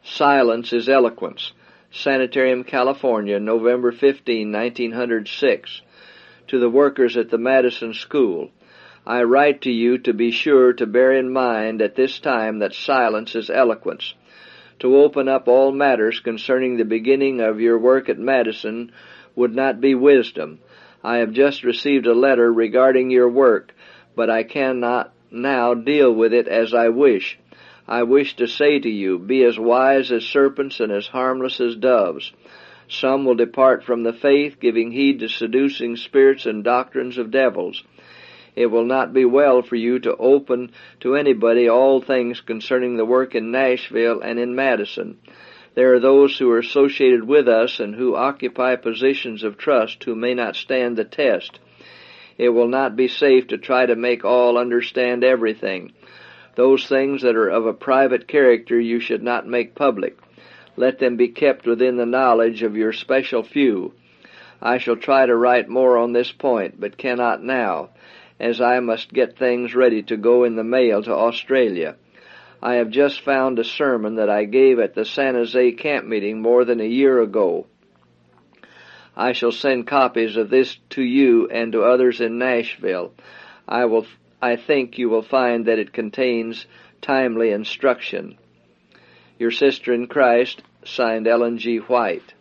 Silence is Eloquence. Sanitarium, California, November 15, 1906. To the workers at the Madison School, I write to you to be sure to bear in mind at this time that silence is eloquence. To open up all matters concerning the beginning of your work at Madison would not be wisdom. I have just received a letter regarding your work, but I cannot now deal with it as I wish. I wish to say to you, be as wise as serpents and as harmless as doves. Some will depart from the faith, giving heed to seducing spirits and doctrines of devils. It will not be well for you to open to anybody all things concerning the work in Nashville and in Madison. There are those who are associated with us and who occupy positions of trust who may not stand the test. It will not be safe to try to make all understand everything. Those things that are of a private character you should not make public. Let them be kept within the knowledge of your special few. I shall try to write more on this point, but cannot now, as I must get things ready to go in the mail to Australia. I have just found a sermon that I gave at the San Jose camp meeting more than a year ago. I shall send copies of this to you and to others in Nashville. I think you will find that it contains timely instruction. Your sister in Christ, signed Ellen G. White.